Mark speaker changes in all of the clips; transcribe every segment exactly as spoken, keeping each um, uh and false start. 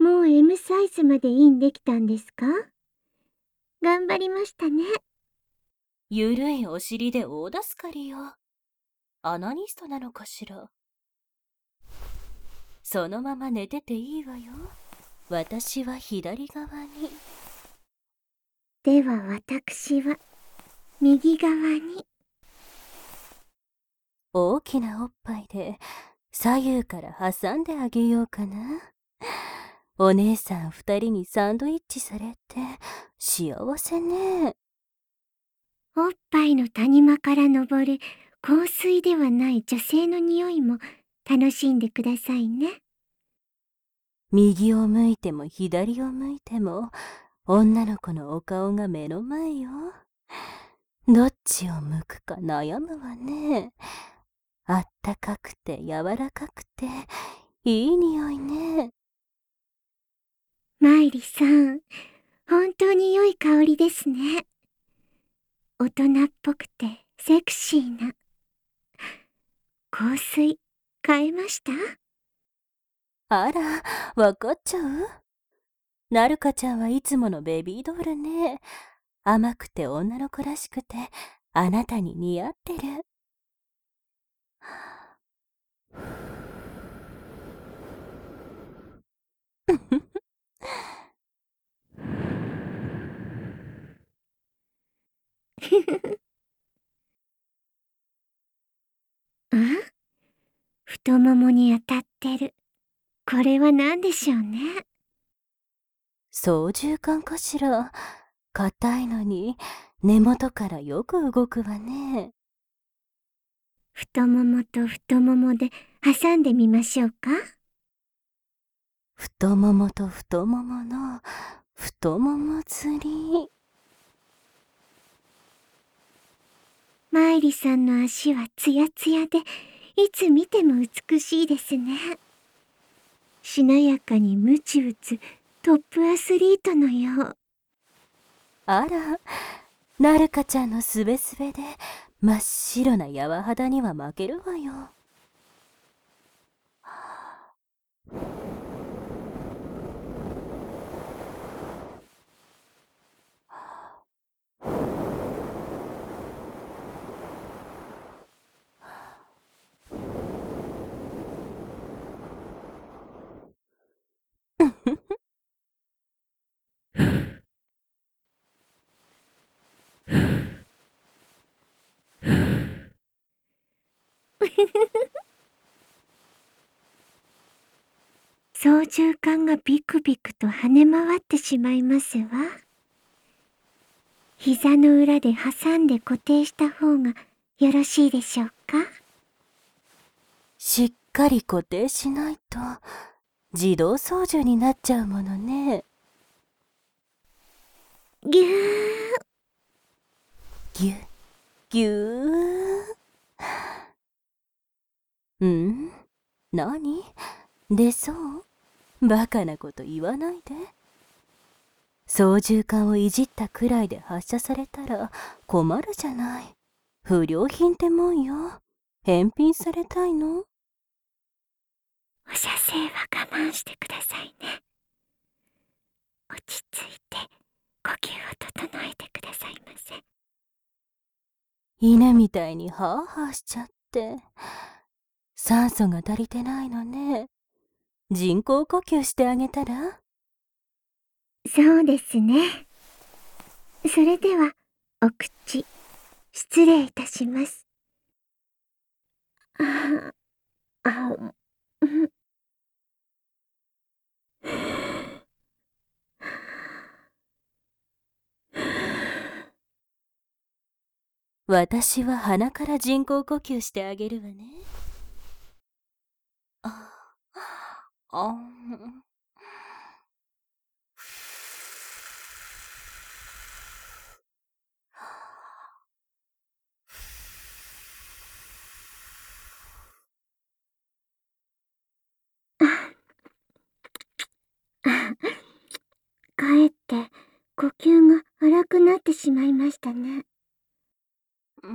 Speaker 1: もう エム サイズまでインできたんですか？頑張りましたね。
Speaker 2: ゆるいお尻で大助かりよ。アナニストなのかしら。そのまま寝てていいわよ。私は左側に。
Speaker 1: では私は右側に。
Speaker 2: 大きなおっぱいで左右から挟んであげようかな。お姉さん二人にサンドイッチされて幸せね。
Speaker 1: おっぱいの谷間から昇る香水ではない女性の匂いも楽しんでくださいね。
Speaker 2: 右を向いても左を向いても女の子のお顔が目の前よ。どっちを向くか悩むわね。あったかくて柔らかくていい匂いね。
Speaker 1: マイリさん、本当に良い香りですね。大人っぽくてセクシーな。香水買えました？
Speaker 2: あら、わかっちゃう？なるかちゃんはいつものベビードールね。甘くて女の子らしくてあなたに似合ってる。
Speaker 1: ん？太ももに当たってる。これは何でしょうね。
Speaker 2: 操縦桿かしら。硬いのに根元からよく動くわね。
Speaker 1: 太ももと太ももで挟んでみましょうか。
Speaker 2: 太ももと太ももの太もも釣り。
Speaker 1: マイリさんの足はツヤツヤで、いつ見ても美しいですね。しなやかにムチ打つトップアスリートのよう。
Speaker 2: あら、なるかちゃんのすべすべで真っ白な柔肌には負けるわよ。
Speaker 1: 操縦桿がビクビクと跳ね回ってしまいますわ。膝の裏で挟んで固定した方がよろしいでしょうか。
Speaker 2: しっかり固定しないと自動操縦になっちゃうものね。
Speaker 1: ぎゅー。
Speaker 2: ぎゅぎゅー。ん？何？出そう？バカなこと言わないで。操縦桿をいじったくらいで発射されたら困るじゃない。不良品ってもんよ。返品されたいの？
Speaker 1: お射精は我慢してくださいね。落ち着いて呼吸を整えてくださいませ。
Speaker 2: 犬みたいにハーハーしちゃって。酸素が足りてないのね。人工呼吸してあげたら？
Speaker 1: そうですね。それではお口失礼いたします。ああ、うん。
Speaker 2: 私は鼻から人工呼吸してあげるわね。ああん。
Speaker 1: かえって呼吸が荒くなってしまいましたね。
Speaker 2: うん、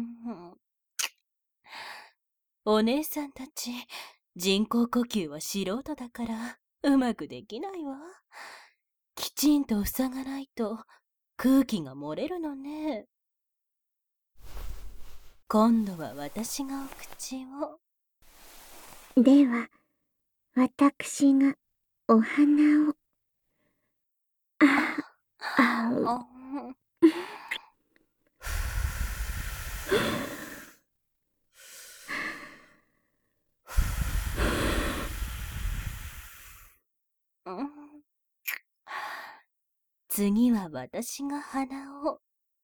Speaker 2: お姉さんたち人工呼吸は素人だからうまくできないわ。きちんと塞がないと空気が漏れるのね。今度は私がお口を。
Speaker 1: では、私がお花を。あ、あう。
Speaker 2: あ次は私が鼻を。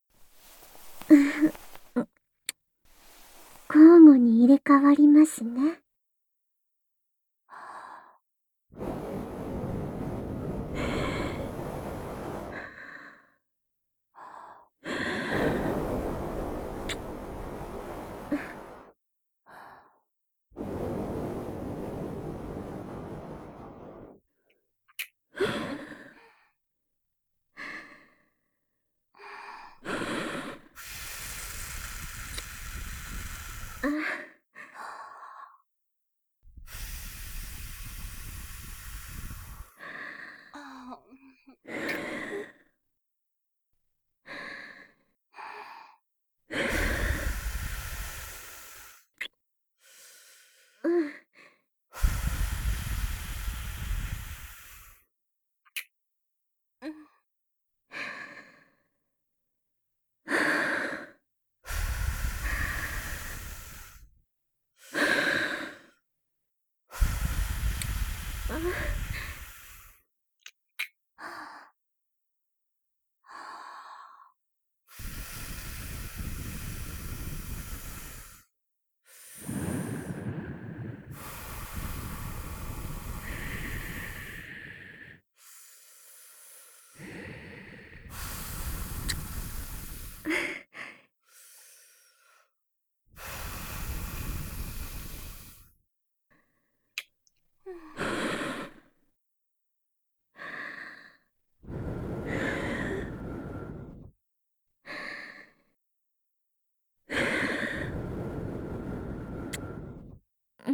Speaker 1: 交互に入れ替わりますね。うん。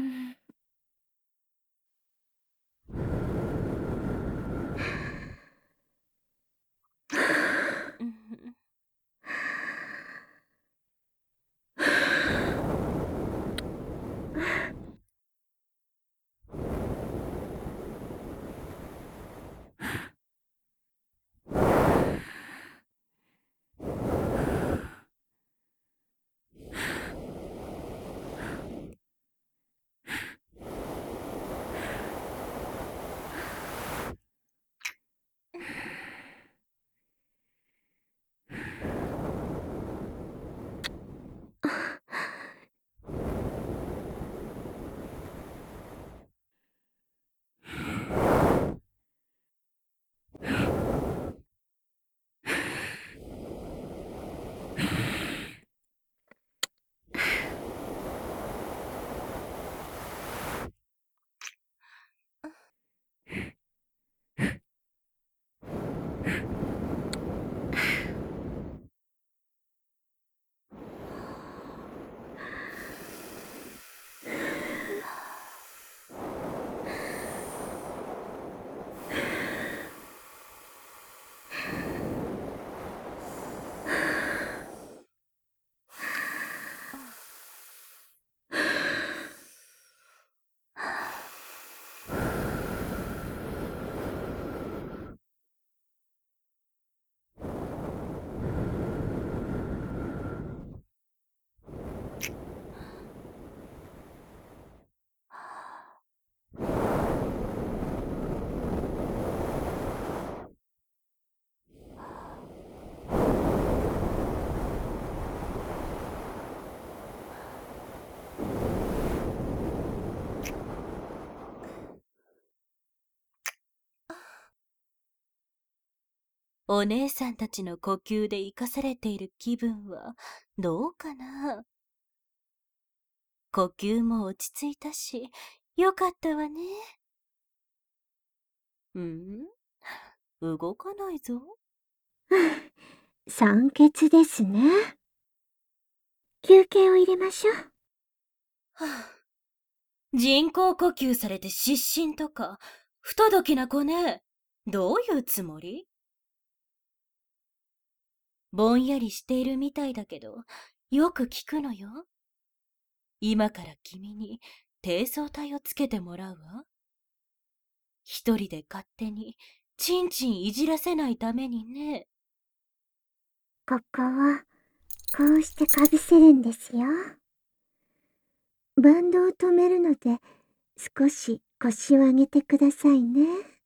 Speaker 2: お姉さんたちの呼吸で生かされている気分はどうかな。呼吸も落ち着いたし、よかったわね。ん？動かないぞ。
Speaker 1: 酸欠ですね。休憩を入れましょう。
Speaker 2: はあ、人工呼吸されて失神とか不届きな子ね。どういうつもり？ぼんやりしているみたいだけど、よく聞くのよ。今から君に低層体をつけてもらうわ。一人で勝手にちんちんいじらせないためにね。
Speaker 1: ここをこうしてかぶせるんですよ。バンドを止めるので少し腰を上げてくださいね。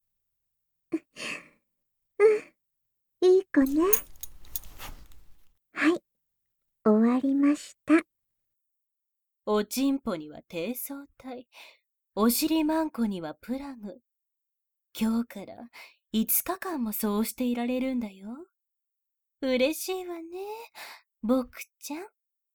Speaker 1: うん、いい子ね。はい、終わりました。
Speaker 2: おちんぽには低層体、お尻マンコにはプラグ。今日からいつかかんもそうしていられるんだよ。嬉しいわね、僕ちゃん。